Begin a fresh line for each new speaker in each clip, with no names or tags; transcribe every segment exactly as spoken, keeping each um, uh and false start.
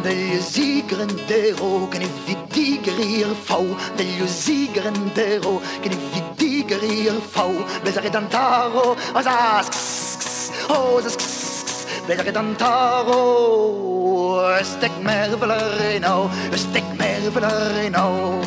degli zigerendero che ne vitigerir fau, degli zigerendero che ne vitigerir fau, bezare dantaro, asas, oh, bezare dantaro, stek merveler nou, stek merveler nou.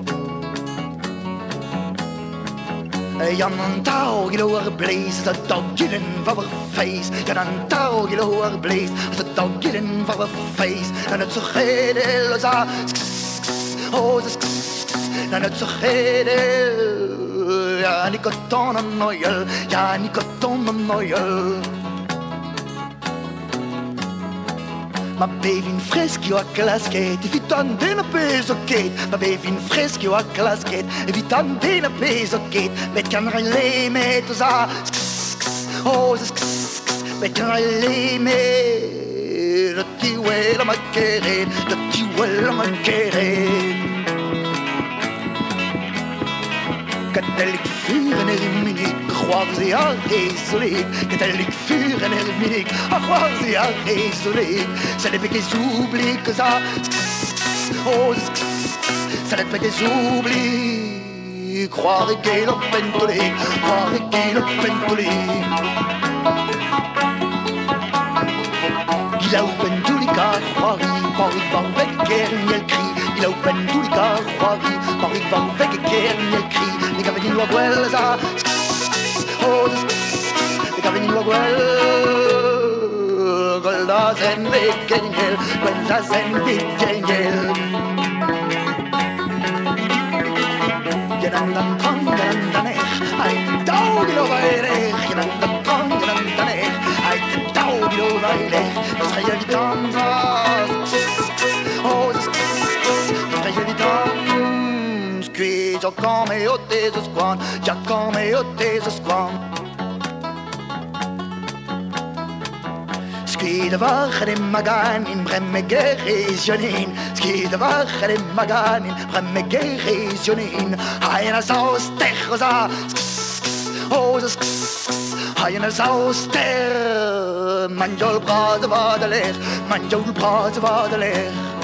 Jan een touw, je loer blaze, dat touw gillen van haar face. Jan een touw, je loer blaze, dat touw gillen van haar face. En het zo gedel, za, oh, za, en het zo gedel. Ja, niet koton en noyel, ja, niet koton en noyel. Ma bevi in freschio a claschette, evitando una pesochette. Ma bevi in freschio a claschette, evitando una pesochette. Mettiamo le metto sa, oh, mettiamo le metto. Ti vuoi la macchera, ti vuoi la macchera. Katholiek vuren er in Munich, croire ze à isolé. Katholiek vuren er in Munich, croire ze à isolé. Ça n'est pas qu'ils oublient que ça, oh, ça n'est pas qu'ils oublient. Croire qu'il a pentolé, croire qu'il a pentolé. Il a open tous les cas, croire, Paris va avec quel cri. Il a open tous les cas, croire, Paris va avec quel cri. Les gars venus à Guelza, oh, les gars venus à Guelza, Guelza zen bekengel, Guelza zen bekengel. Gedandan kong, gedandan ech, ein Taugi lo weirech, gedandan kong, gedandan ech, ein Taugi lo weirech, das sei ja die Tanzas, oh, das sei ja die Tanzas, qui già come ho teso squan, già come ho teso squan. Ski de wagen in Magan in Bremme Geresionin. Ski de wagen in Magan in Bremme Geresionin. Haina saus techosa. Oh, haina saus ter. Mangiò il brato va da ler. Mangiò il brato va da ler.